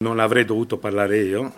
Non avrei dovuto parlare io,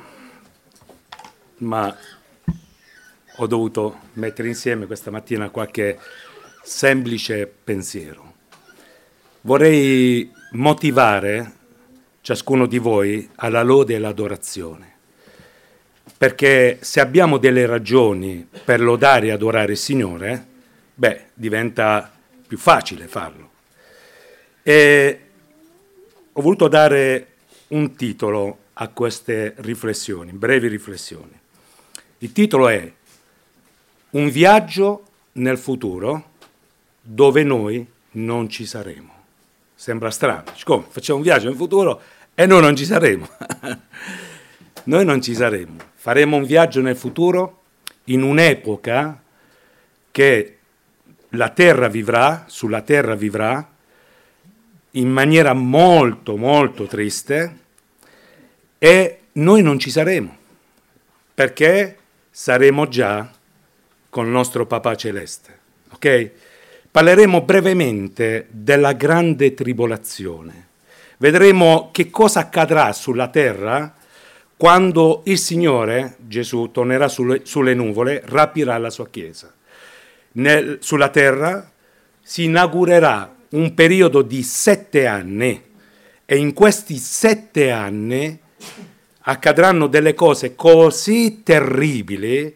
ma ho dovuto mettere insieme questa mattina qualche semplice pensiero. Vorrei motivare ciascuno di voi alla lode e all'adorazione, perché se abbiamo delle ragioni per lodare e adorare il Signore, diventa più facile farlo. E ho voluto dare un titolo a queste riflessioni, brevi riflessioni. Il titolo è Un viaggio nel futuro dove noi non ci saremo. Sembra strano, come facciamo un viaggio nel futuro e noi non ci saremo. Noi non ci saremo. Faremo un viaggio nel futuro in un'epoca che la Terra vivrà, sulla Terra vivrà, in maniera molto, molto triste, e noi non ci saremo, perché saremo già con il nostro Papà Celeste, ok? Parleremo brevemente della grande tribolazione. Vedremo che cosa accadrà sulla terra quando il Signore, Gesù, tornerà sulle nuvole, rapirà la sua Chiesa. Sulla terra si inaugurerà un periodo di 7 anni e in questi 7 anni accadranno delle cose così terribili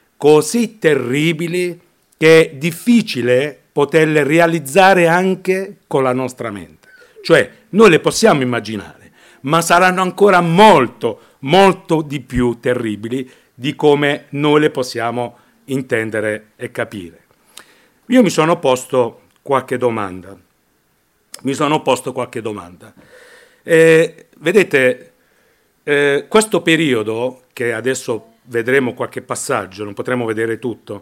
che è difficile poterle realizzare anche con la nostra mente. Cioè, noi le possiamo immaginare, ma saranno ancora molto, molto di più terribili di come noi le possiamo intendere e capire. Io mi sono posto qualche domanda. Vedete, questo periodo, che adesso vedremo qualche passaggio, non potremo vedere tutto,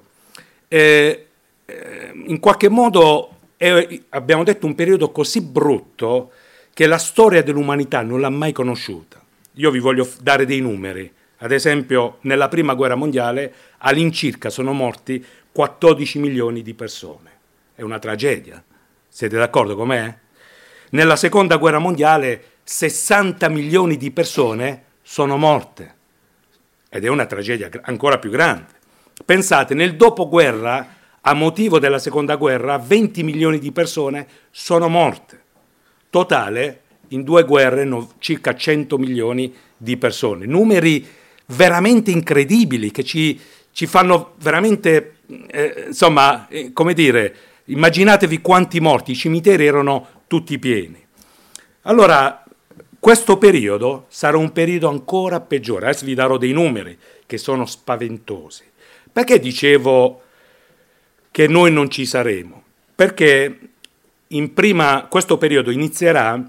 in qualche modo abbiamo detto un periodo così brutto che la storia dell'umanità non l'ha mai conosciuta. Io vi voglio dare dei numeri. Ad esempio, nella Prima Guerra Mondiale all'incirca sono morti 14 milioni di persone. È una tragedia. Siete d'accordo con me? Nella Seconda Guerra Mondiale 60 milioni di persone sono morte. Ed è una tragedia ancora più grande. Pensate, nel dopoguerra, a motivo della Seconda Guerra, 20 milioni di persone sono morte. Totale, in 2 guerre, circa 100 milioni di persone. Numeri veramente incredibili che ci fanno veramente, come dire, immaginatevi quanti morti, i cimiteri erano tutti pieni. Allora, questo periodo sarà un periodo ancora peggiore. Adesso vi darò dei numeri che sono spaventosi. Perché dicevo che noi non ci saremo? Perché questo periodo inizierà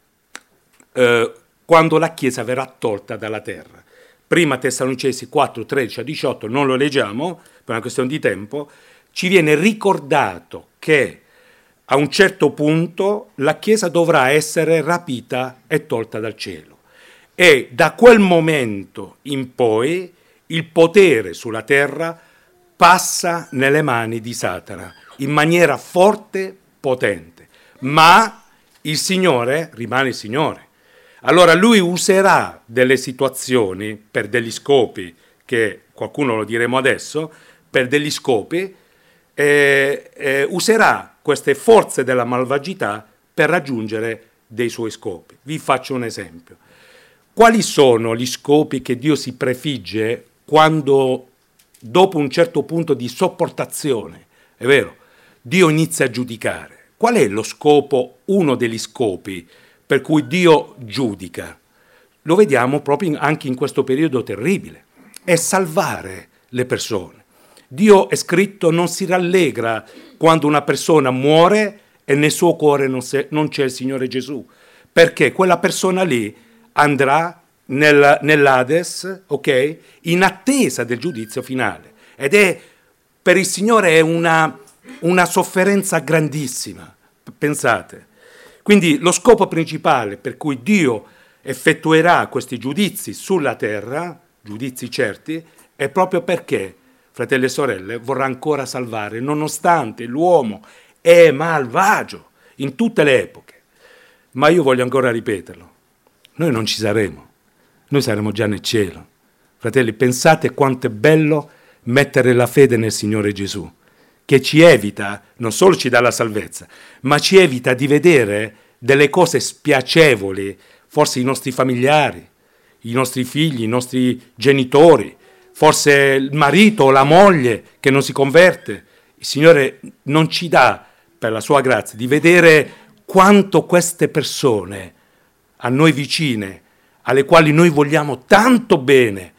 quando la Chiesa verrà tolta dalla terra. Prima Tessalonicesi 4, 13 a 18, non lo leggiamo per una questione di tempo, ci viene ricordato che a un certo punto la Chiesa dovrà essere rapita e tolta dal cielo. E da quel momento in poi il potere sulla terra passa nelle mani di Satana in maniera forte, potente. Ma il Signore rimane il Signore. Allora lui userà delle situazioni per degli scopi, che qualcuno lo diremo adesso, per degli scopi, userà queste forze della malvagità per raggiungere dei suoi scopi. Vi faccio un esempio. Quali sono gli scopi che Dio si prefigge quando, dopo un certo punto di sopportazione, è vero, Dio inizia a giudicare? Qual è lo scopo, uno degli scopi per cui Dio giudica? Lo vediamo proprio anche in questo periodo terribile. È salvare le persone. Dio, è scritto, non si rallegra quando una persona muore e nel suo cuore non c'è il Signore Gesù, perché quella persona lì andrà nell'Hades, ok? In attesa del giudizio finale. Ed per il Signore è una sofferenza grandissima, pensate. Quindi lo scopo principale per cui Dio effettuerà questi giudizi sulla terra, giudizi certi, è proprio perché, fratelli e sorelle, vorrà ancora salvare, nonostante l'uomo è malvagio in tutte le epoche. Ma io voglio ancora ripeterlo, noi non ci saremo. noi saremo già nel cielo. Fratelli, pensate quanto è bello mettere la fede nel Signore Gesù, che ci evita, non solo ci dà la salvezza, ma ci evita di vedere delle cose spiacevoli, forse i nostri familiari, i nostri figli, i nostri genitori, forse il marito o la moglie che non si converte. Il Signore non ci dà, per la sua grazia, di vedere quanto queste persone a noi vicine, alle quali noi vogliamo tanto bene,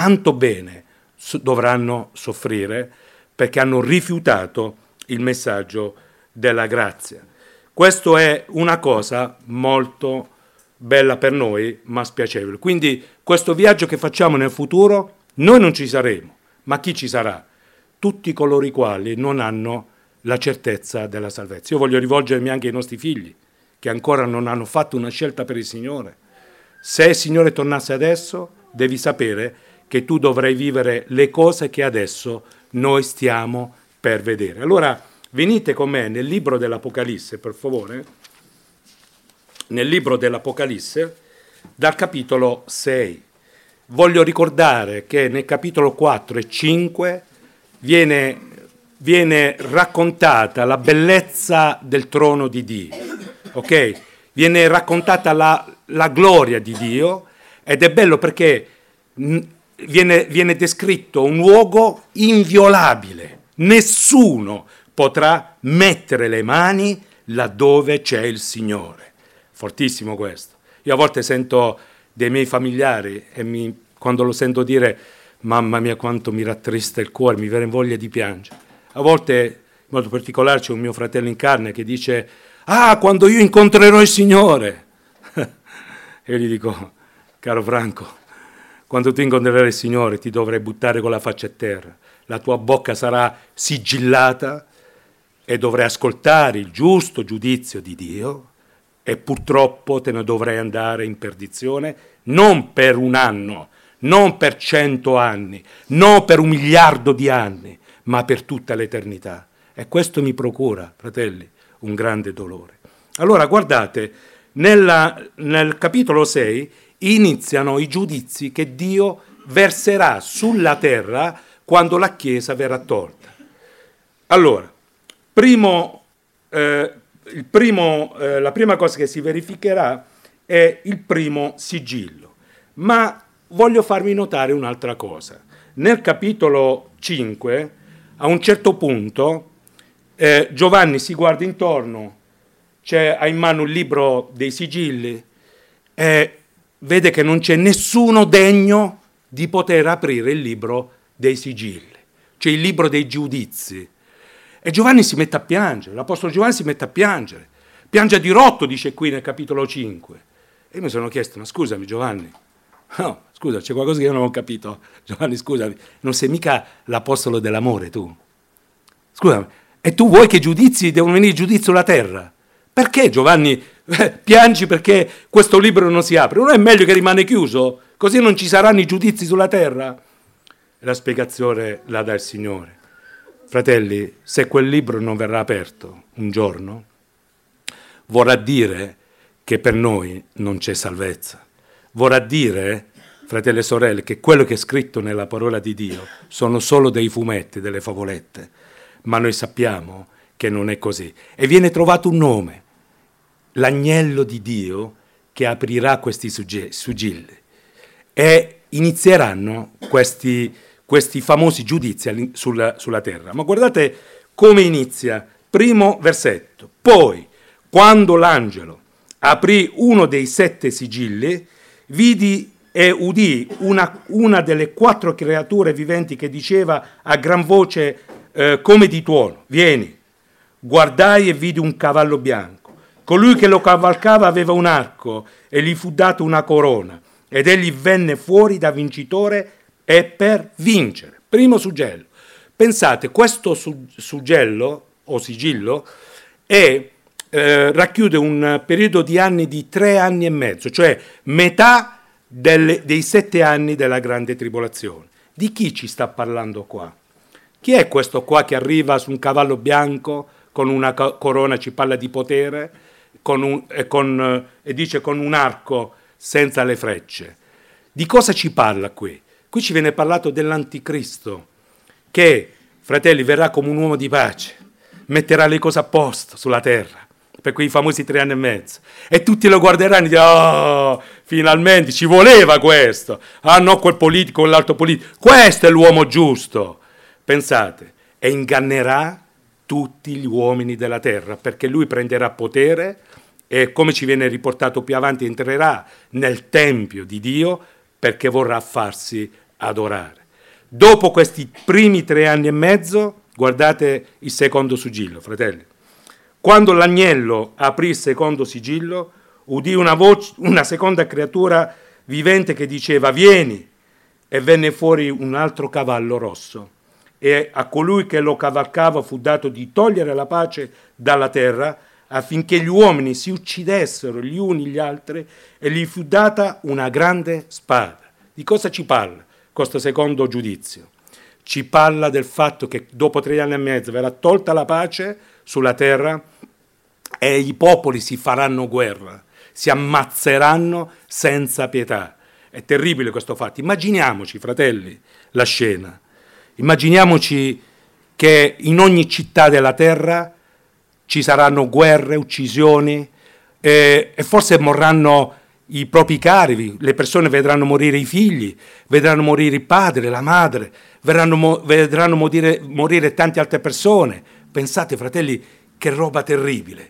dovranno soffrire perché hanno rifiutato il messaggio della grazia. Questo è una cosa molto bella per noi, ma spiacevole. Quindi questo viaggio che facciamo nel futuro, noi non ci saremo, ma chi ci sarà? Tutti coloro i quali non hanno la certezza della salvezza. Io voglio rivolgermi anche ai nostri figli, che ancora non hanno fatto una scelta per il Signore. Se il Signore tornasse adesso, devi sapere che tu dovrai vivere le cose che adesso noi stiamo per vedere. Allora, venite con me nel libro dell'Apocalisse, per favore, nel libro dell'Apocalisse, dal capitolo 6. Voglio ricordare che nel capitolo 4 e 5 viene raccontata la bellezza del trono di Dio, ok? Viene raccontata la gloria di Dio, ed è bello perché viene descritto un luogo inviolabile. Nessuno potrà mettere le mani laddove c'è il Signore. Fortissimo questo. Io a volte sento dei miei familiari e quando lo sento dire, mamma mia quanto mi rattrista il cuore, mi viene voglia di piangere. A volte, in modo particolare, c'è un mio fratello in carne che dice, quando io incontrerò il Signore. E io gli dico, caro Franco, quando tu incontrerai il Signore ti dovrai buttare con la faccia a terra, la tua bocca sarà sigillata e dovrai ascoltare il giusto giudizio di Dio e purtroppo te ne dovrai andare in perdizione non per un anno, non per 100 anni, non per 1 miliardo di anni, ma per tutta l'eternità. E questo mi procura, fratelli, un grande dolore. Allora guardate, nel capitolo 6 iniziano i giudizi che Dio verserà sulla terra quando la Chiesa verrà tolta. Allora, la prima cosa che si verificherà è il primo sigillo. Ma voglio farvi notare un'altra cosa. Nel capitolo 5, a un certo punto, Giovanni si guarda intorno, ha in mano il libro dei sigilli e vede che non c'è nessuno degno di poter aprire il libro dei sigilli, cioè il libro dei giudizi. E Giovanni si mette a piangere, l'Apostolo Giovanni si mette a piangere, piange a dirotto, dice qui nel capitolo 5. E io mi sono chiesto, ma scusami Giovanni, no, scusa, c'è qualcosa che io non ho capito. Giovanni, scusami, non sei mica l'apostolo dell'amore tu. Scusami, e tu vuoi che giudizi devono venire giudizi sulla terra? Perché Giovanni piangi perché questo libro non si apre? Non è meglio che rimane chiuso? Così non ci saranno i giudizi sulla terra? E la spiegazione la dà il Signore. Fratelli, se quel libro non verrà aperto un giorno, vorrà dire che per noi non c'è salvezza. Vorrà dire, fratelli e sorelle, che quello che è scritto nella parola di Dio sono solo dei fumetti, delle favolette, ma noi sappiamo che non è così. E viene trovato un nome, l'agnello di Dio che aprirà questi sigilli e inizieranno questi famosi giudizi sulla terra. Ma guardate come inizia, primo versetto. Poi, quando l'angelo aprì uno dei 7 sigilli, vidi e udì una delle 4 creature viventi che diceva a gran voce come di tuono, vieni. Guardai e vidi un cavallo bianco. Colui che lo cavalcava aveva un arco e gli fu data una corona, ed egli venne fuori da vincitore e per vincere. Primo suggello. Pensate, questo suggello o sigillo racchiude un periodo di anni di 3 anni e mezzo, cioè metà dei 7 anni della grande tribolazione. Di chi ci sta parlando qua? Chi è questo qua che arriva su un cavallo bianco con una corona, ci parla di potere, e dice con un arco senza le frecce? Di cosa ci parla qui? Qui ci viene parlato dell'anticristo, che, fratelli, verrà come un uomo di pace, metterà le cose a posto sulla terra, per quei famosi 3 anni e mezzo. E tutti lo guarderanno e diranno, oh, finalmente ci voleva questo. Ah no, quel politico, quell'altro politico. Questo è l'uomo giusto. Pensate, e ingannerà tutti gli uomini della terra, perché lui prenderà potere e, come ci viene riportato più avanti, entrerà nel tempio di Dio perché vorrà farsi adorare. Dopo questi primi 3 anni e mezzo, guardate il secondo sigillo, fratelli. Quando l'agnello aprì il secondo sigillo, udì una voce, una seconda creatura vivente che diceva: vieni, e venne fuori un altro cavallo rosso. E a colui che lo cavalcava fu dato di togliere la pace dalla terra, affinché gli uomini si uccidessero gli uni gli altri, e gli fu data una grande spada. Di cosa ci parla questo secondo giudizio? Ci parla del fatto che dopo 3 anni e mezzo verrà tolta la pace sulla terra e i popoli si faranno guerra, si ammazzeranno senza pietà. È terribile questo fatto. Immaginiamoci, fratelli, la scena. Immaginiamoci che in ogni città della terra ci saranno guerre, uccisioni e forse morranno i propri cari, le persone vedranno morire i figli, vedranno morire il padre, la madre, vedranno morire tante altre persone. Pensate, fratelli, che roba terribile.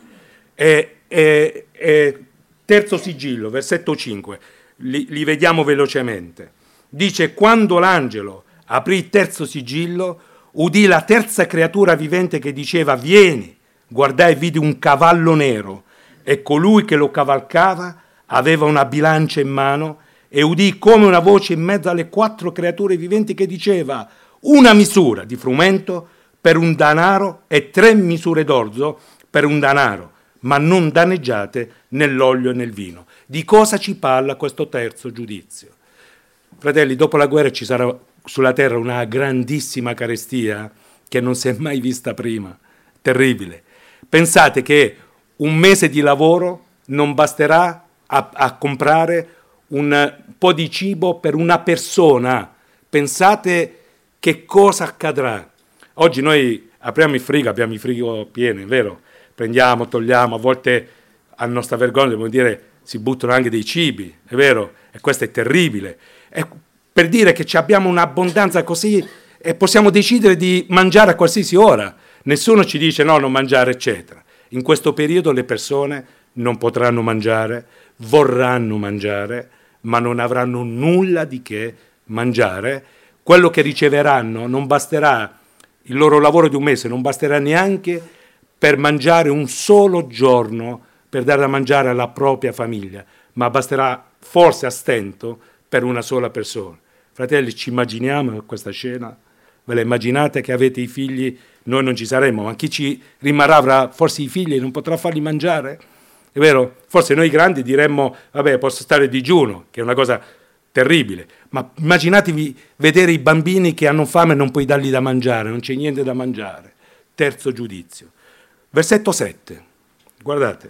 Terzo sigillo, versetto 5, li vediamo velocemente. Dice: quando l'angelo aprì il terzo sigillo, udì la terza creatura vivente che diceva: vieni. Guardai e vidi un cavallo nero, e colui che lo cavalcava aveva una bilancia in mano, e udì come una voce in mezzo alle 4 creature viventi che diceva: una misura di frumento per un denaro e 3 misure d'orzo per un denaro, ma non danneggiate nell'olio e nel vino. Di cosa ci parla questo terzo giudizio? Fratelli, dopo la guerra ci sarà sulla terra una grandissima carestia che non si è mai vista prima, terribile. Pensate che un mese di lavoro non basterà a comprare un po' di cibo per una persona. Pensate che cosa accadrà. Oggi noi apriamo il frigo, abbiamo il frigo pieno, è vero? Prendiamo, togliamo, a volte a nostra vergogna dobbiamo dire si buttano anche dei cibi, è vero? E questo è terribile. È per dire che abbiamo un'abbondanza così e possiamo decidere di mangiare a qualsiasi ora. Nessuno ci dice no, non mangiare, eccetera. In questo periodo le persone non potranno mangiare, vorranno mangiare, ma non avranno nulla di che mangiare. Quello che riceveranno non basterà, il loro lavoro di un mese non basterà neanche per mangiare un solo giorno, per dare da mangiare alla propria famiglia, ma basterà forse a stento per una sola persona. Fratelli, ci immaginiamo questa scena? Ve la immaginate che avete i figli? Noi non ci saremo, ma chi ci rimarrà avrà forse i figli e non potrà farli mangiare? È vero? Forse noi grandi diremmo, vabbè, posso stare digiuno, che è una cosa terribile, ma immaginatevi vedere i bambini che hanno fame e non puoi dargli da mangiare, non c'è niente da mangiare. Terzo giudizio. Versetto 7, guardate.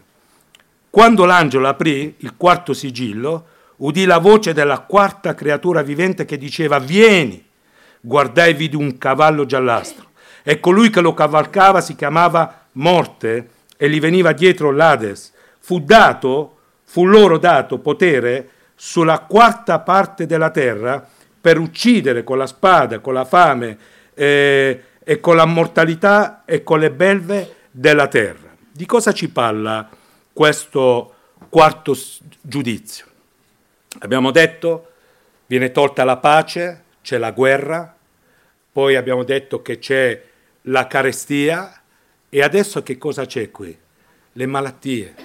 Quando l'angelo aprì il quarto sigillo, udì la voce della 4ª creatura vivente che diceva: vieni. Guardai e vidi un cavallo giallastro, e colui che lo cavalcava si chiamava Morte, e gli veniva dietro l'Ades. Fu loro dato potere sulla 4ª parte della terra per uccidere con la spada, con la fame e con la mortalità e con le belve della terra. Di cosa ci parla questo quarto giudizio? Abbiamo detto, viene tolta la pace, c'è la guerra, poi abbiamo detto che c'è la carestia, e adesso che cosa c'è qui? Le malattie.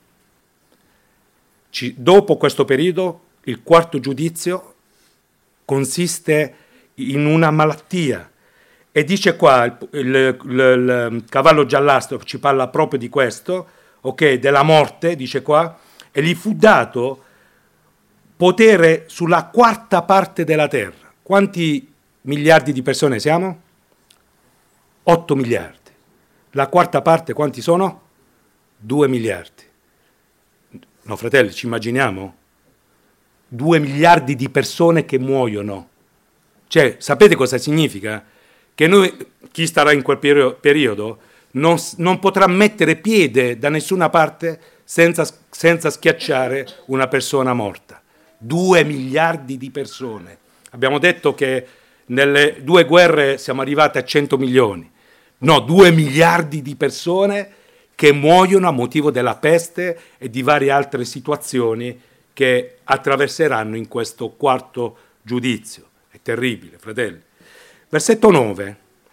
Dopo questo periodo, il quarto giudizio consiste in una malattia, e dice qua, il cavallo giallastro ci parla proprio di questo, ok, della morte, dice qua, e gli fu dato potere sulla 4ª parte della terra. Quanti miliardi di persone siamo? 8 miliardi. La 4ª parte quanti sono? 2 miliardi. No, fratelli, ci immaginiamo? 2 miliardi di persone che muoiono. Cioè, sapete cosa significa? Che noi, chi starà in quel periodo, non potrà mettere piede da nessuna parte senza schiacciare una persona morta. 2 miliardi di persone. Abbiamo detto che nelle 2 guerre siamo arrivati a 100 milioni. No, 2 miliardi di persone che muoiono a motivo della peste e di varie altre situazioni che attraverseranno in questo quarto giudizio. È terribile, fratelli. Versetto 9.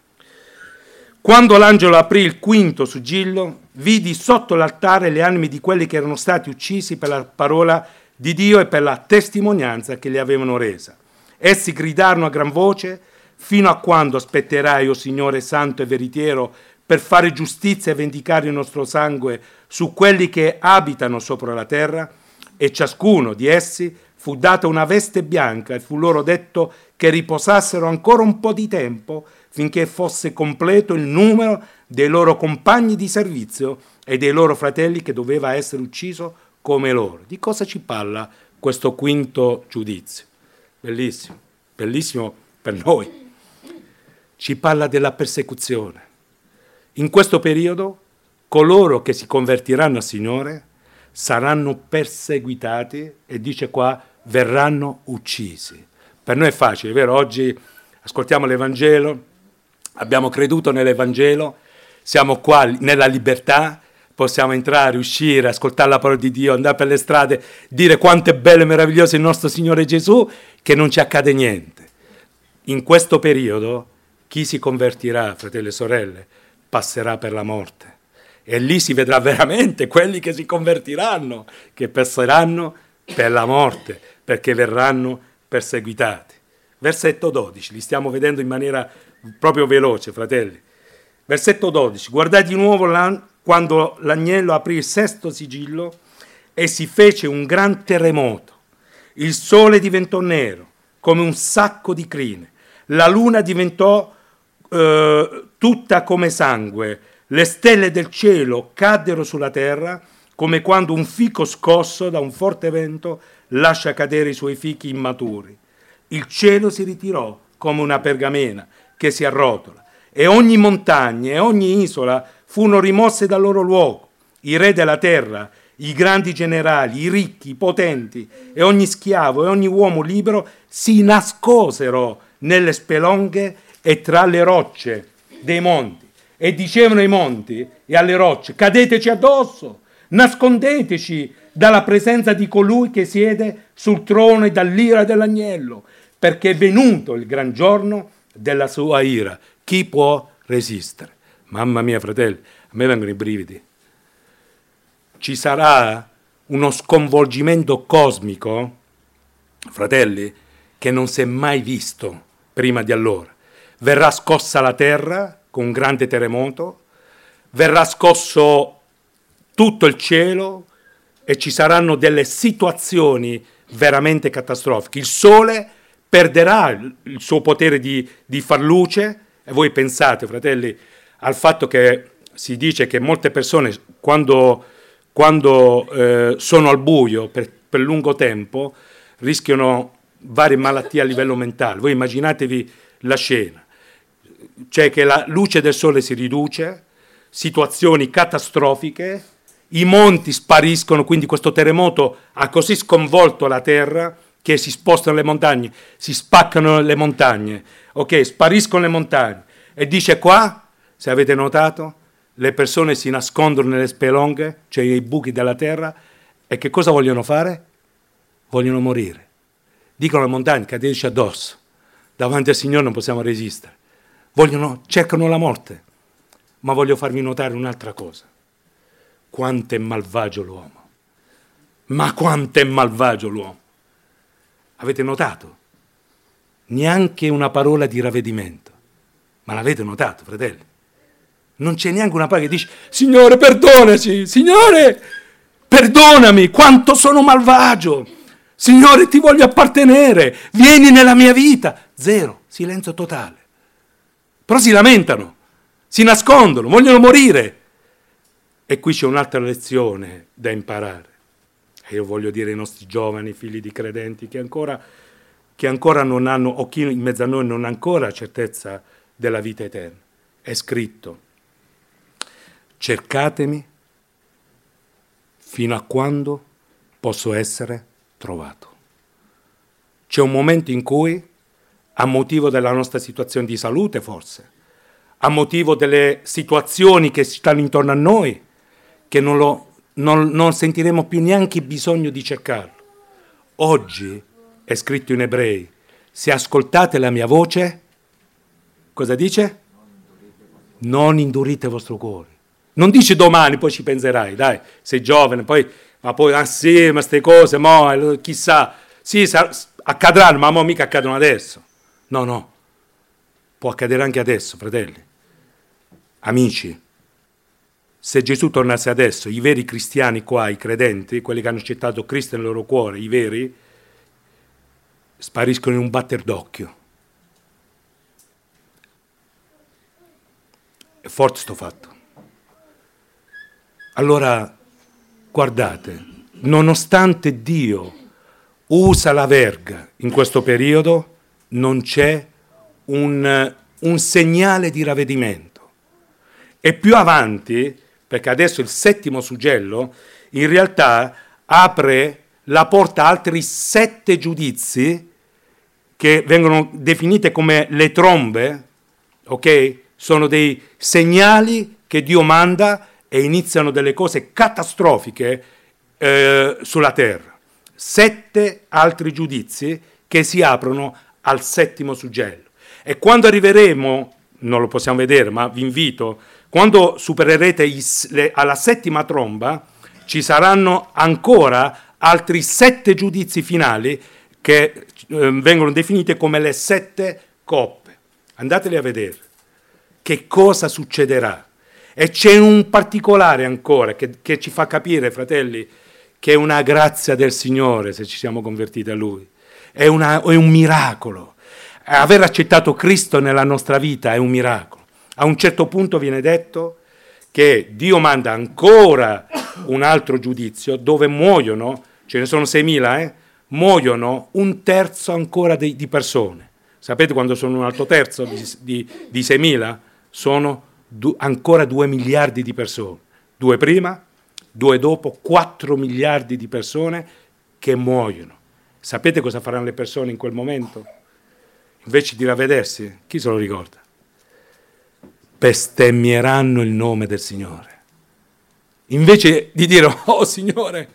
Quando l'angelo aprì il quinto sigillo, vidi sotto l'altare le anime di quelli che erano stati uccisi per la parola di Dio e per la testimonianza che li avevano resa. Essi gridarono a gran voce: fino a quando aspetterai, o Signore santo e veritiero, per fare giustizia e vendicare il nostro sangue su quelli che abitano sopra la terra? E ciascuno di essi fu data una veste bianca e fu loro detto che riposassero ancora un po' di tempo finché fosse completo il numero dei loro compagni di servizio e dei loro fratelli che doveva essere ucciso come loro. Di cosa ci parla questo quinto giudizio? Bellissimo, bellissimo per noi. Ci parla della persecuzione. In questo periodo coloro che si convertiranno al Signore saranno perseguitati e dice qua verranno uccisi. Per noi è facile, vero? Oggi ascoltiamo l'Evangelo, abbiamo creduto nell'Evangelo, siamo qua nella libertà, possiamo entrare, uscire, ascoltare la parola di Dio, andare per le strade, dire quanto è bello e meraviglioso il nostro Signore Gesù, che non ci accade niente. In questo periodo chi si convertirà, fratelli e sorelle, passerà per la morte. E lì si vedrà veramente quelli che si convertiranno, che passeranno per la morte, perché verranno perseguitati. Versetto 12, li stiamo vedendo in maniera proprio veloce, fratelli. Versetto 12, guardate di nuovo quando l'agnello aprì il sesto sigillo e si fece un gran terremoto. Il sole diventò nero, come un sacco di crine. La luna diventò tutta come sangue. Le stelle del cielo caddero sulla terra come quando un fico scosso da un forte vento lascia cadere i suoi fichi immaturi. Il cielo si ritirò come una pergamena che si arrotola e ogni montagna e ogni isola furono rimosse dal loro luogo. I re della terra, i grandi generali, i ricchi, i potenti e ogni schiavo e ogni uomo libero si nascosero nelle spelonghe e tra le rocce dei monti. E dicevano ai monti e alle rocce: cadeteci addosso, nascondeteci dalla presenza di colui che siede sul trono e dall'ira dell'agnello, perché è venuto il gran giorno della sua ira. Chi può resistere? Mamma mia, fratelli, a me vengono i brividi. Ci sarà uno sconvolgimento cosmico, fratelli, che non si è mai visto prima di allora. Verrà scossa la terra con un grande terremoto, verrà scosso tutto il cielo e ci saranno delle situazioni veramente catastrofiche. Il sole perderà il suo potere di far luce, e voi pensate, fratelli, al fatto che si dice che molte persone quando sono al buio per lungo tempo rischiano varie malattie a livello mentale. Voi immaginatevi la scena. Cioè che la luce del sole si riduce, situazioni catastrofiche, i monti spariscono, quindi questo terremoto ha così sconvolto la terra che si spostano le montagne, si spaccano le montagne, ok, spariscono le montagne. E dice qua, se avete notato, le persone si nascondono nelle spelonghe, cioè nei buchi della terra, e che cosa vogliono fare? Vogliono morire. Dicono alle montagne: cadeteci addosso, davanti al Signore non possiamo resistere. Cercano la morte. Ma voglio farvi notare un'altra cosa. Quanto è malvagio l'uomo. Ma quanto è malvagio l'uomo. Avete notato? Neanche una parola di ravvedimento. Ma l'avete notato, fratelli? Non c'è neanche una parola che dice: Signore, perdonaci, Signore, perdonami, quanto sono malvagio. Signore, ti voglio appartenere, vieni nella mia vita. Zero, silenzio totale. Però si lamentano, si nascondono, vogliono morire. E qui c'è un'altra lezione da imparare. E io voglio dire ai nostri giovani, figli di credenti, che ancora non hanno, o chi in mezzo a noi non ha ancora certezza della vita eterna. È scritto: cercatemi fino a quando posso essere trovato. C'è un momento in cui, a motivo della nostra situazione di salute forse, a motivo delle situazioni che stanno intorno a noi, che non sentiremo più neanche bisogno di cercarlo. Oggi è scritto in Ebrei: se ascoltate la mia voce, cosa dice? Non indurite il vostro cuore. Non dice domani, poi ci penserai, dai, sei giovane, ma sì, ma ste cose, chissà, sì, accadranno, ma mica accadono adesso. No, può accadere anche adesso, fratelli. Amici, se Gesù tornasse adesso, i veri cristiani qua, i credenti, quelli che hanno accettato Cristo nel loro cuore, i veri, spariscono in un batter d'occhio. È forte sto fatto. Allora, guardate, nonostante Dio usa la verga in questo periodo, non c'è un segnale di ravvedimento. E più avanti, perché adesso il 7° suggello, in realtà apre la porta a altri 7 giudizi che vengono definite come le trombe, ok? Sono dei segnali che Dio manda e iniziano delle cose catastrofiche sulla terra. 7 altri giudizi che si aprono al 7° suggello. E quando arriveremo, non lo possiamo vedere, ma vi invito, quando supererete alla 7ª tromba, ci saranno ancora altri 7 giudizi finali che vengono definite come le 7 coppe. Andateli a vedere. Che cosa succederà? E c'è un particolare ancora che ci fa capire, fratelli, che è una grazia del Signore se ci siamo convertiti a Lui. È un miracolo. Aver accettato Cristo nella nostra vita è un miracolo. A un certo punto viene detto che Dio manda ancora un altro giudizio dove muoiono, ce ne sono 6.000, muoiono 1/3 ancora di persone. Sapete quando sono un altro terzo di 6.000? Sono ancora 2 miliardi di persone. 2 prima, 2 dopo, 4 miliardi di persone che muoiono. Sapete cosa faranno le persone in quel momento? Invece di ravvedersi, chi se lo ricorda? Bestemmieranno il nome del Signore. Invece di dire, Signore,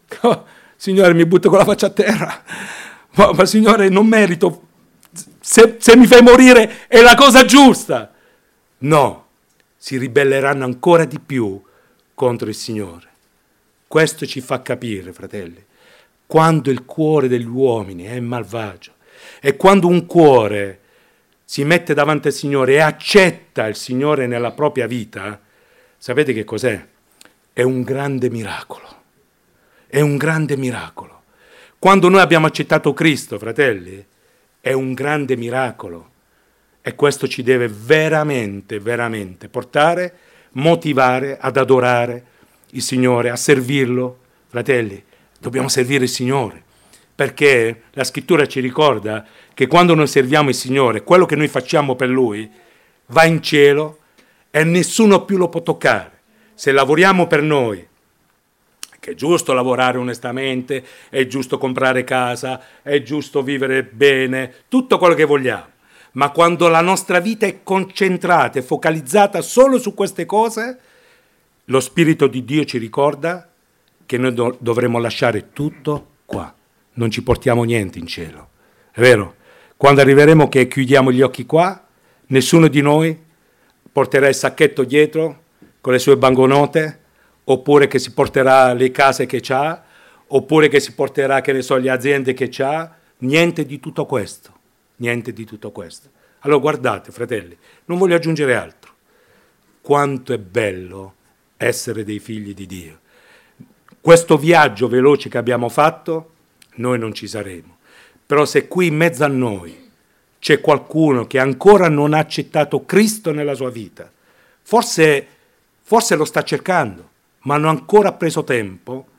mi butto con la faccia a terra, ma Signore non merito, se mi fai morire è la cosa giusta. No, si ribelleranno ancora di più contro il Signore. Questo ci fa capire, fratelli, quando il cuore degli uomini è malvagio e quando un cuore si mette davanti al Signore e accetta il Signore nella propria vita, sapete che cos'è? È un grande miracolo. È un grande miracolo. Quando noi abbiamo accettato Cristo, fratelli, è un grande miracolo. E questo ci deve veramente, veramente portare, motivare ad adorare il Signore, a servirlo. Fratelli, dobbiamo servire il Signore, perché la Scrittura ci ricorda che quando noi serviamo il Signore, quello che noi facciamo per Lui va in cielo e nessuno più lo può toccare. Se lavoriamo per noi, che è giusto lavorare onestamente, è giusto comprare casa, è giusto vivere bene, tutto quello che vogliamo, ma quando la nostra vita è concentrata e focalizzata solo su queste cose, lo Spirito di Dio ci ricorda che noi dovremo lasciare tutto qua. Non ci portiamo niente in cielo. È vero? Quando arriveremo che chiudiamo gli occhi qua, nessuno di noi porterà il sacchetto dietro con le sue banconote, oppure che si porterà le case che c'ha, oppure che si porterà, che ne so, le aziende che c'ha. Niente di tutto questo. Niente di tutto questo. Allora guardate, fratelli, non voglio aggiungere altro. Quanto è bello essere dei figli di Dio. Questo viaggio veloce che abbiamo fatto, noi non ci saremo. Però se qui in mezzo a noi c'è qualcuno che ancora non ha accettato Cristo nella sua vita, forse lo sta cercando, ma non ha ancora preso tempo,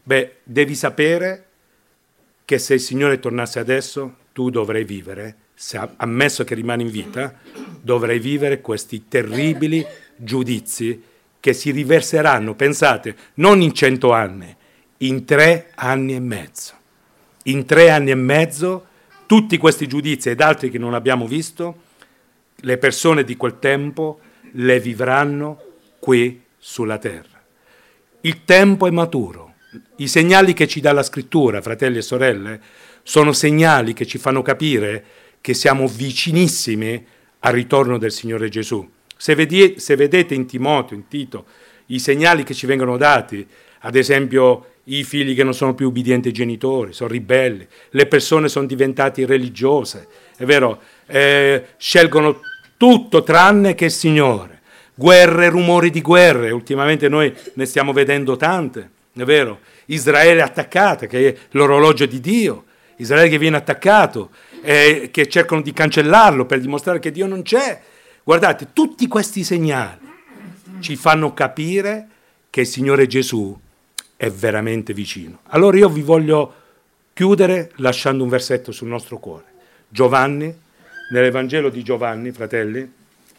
Devi sapere che se il Signore tornasse adesso, tu dovrai vivere, ammesso che rimani in vita, dovrai vivere questi terribili giudizi che si riverseranno, pensate, non in 100 anni, in 3 anni e mezzo. In 3 anni e mezzo, tutti questi giudizi ed altri che non abbiamo visto, le persone di quel tempo le vivranno qui sulla terra. Il tempo è maturo. I segnali che ci dà la Scrittura, fratelli e sorelle, sono segnali che ci fanno capire che siamo vicinissimi al ritorno del Signore Gesù. Se vedete in Timoteo, in Tito, i segnali che ci vengono dati, ad esempio i figli che non sono più ubbidienti ai genitori, sono ribelli, le persone sono diventate religiose, è vero, scelgono tutto tranne che il Signore. Guerre, rumori di guerre, ultimamente noi ne stiamo vedendo tante, è vero. Israele attaccata, che è l'orologio di Dio, Israele che viene attaccato, che cercano di cancellarlo per dimostrare che Dio non c'è. Guardate, tutti questi segnali ci fanno capire che il Signore Gesù è veramente vicino. Allora io vi voglio chiudere lasciando un versetto sul nostro cuore. Giovanni, nell'Evangelo di Giovanni, fratelli,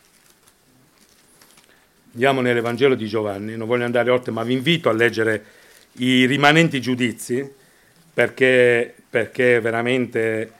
andiamo nell'Evangelo di Giovanni, non voglio andare oltre, ma vi invito a leggere i rimanenti giudizi, perché veramente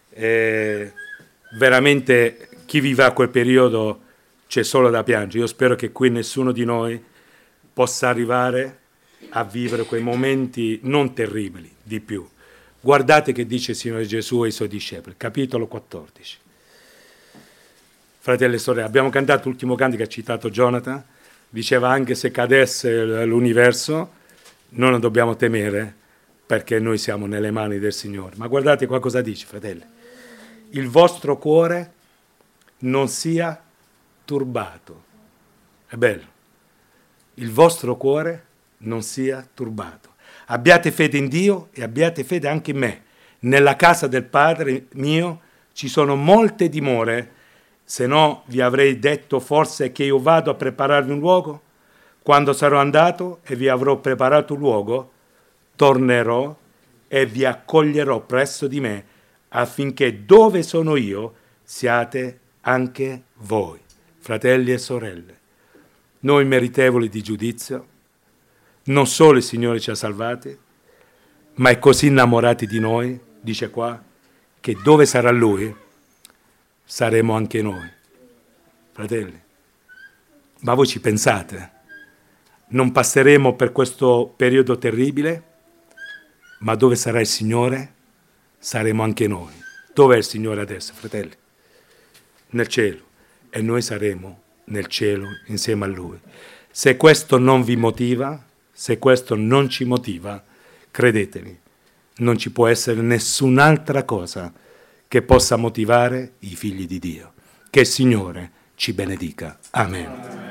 chi vivrà quel periodo c'è solo da piangere. Io spero che qui nessuno di noi possa arrivare a vivere quei momenti non terribili di più. Guardate che dice il Signore Gesù ai Suoi discepoli, capitolo 14. Fratelli e sorelle, abbiamo cantato l'ultimo canto che ha citato Jonathan, diceva anche se cadesse l'universo, noi non dobbiamo temere perché noi siamo nelle mani del Signore. Ma guardate qua cosa dice, fratelli. Il vostro cuore non sia turbato. È bello. Il vostro cuore non sia turbato. Abbiate fede in Dio e abbiate fede anche in me. Nella casa del Padre mio ci sono molte dimore, se no vi avrei detto forse che io vado a prepararvi un luogo. Quando sarò andato e vi avrò preparato un luogo, tornerò e vi accoglierò presso di me, affinché dove sono io siate anche voi, fratelli e sorelle. Noi meritevoli di giudizio, non solo il Signore ci ha salvati, ma è così innamorati di noi, dice qua, che dove sarà Lui, saremo anche noi. Fratelli, ma voi ci pensate? Non passeremo per questo periodo terribile, ma dove sarà il Signore, saremo anche noi. Dov'è il Signore adesso, fratelli? Nel cielo. E noi saremo nel cielo insieme a Lui. Se questo non vi motiva, se questo non ci motiva, credetemi, non ci può essere nessun'altra cosa che possa motivare i figli di Dio. Che il Signore ci benedica. Amen.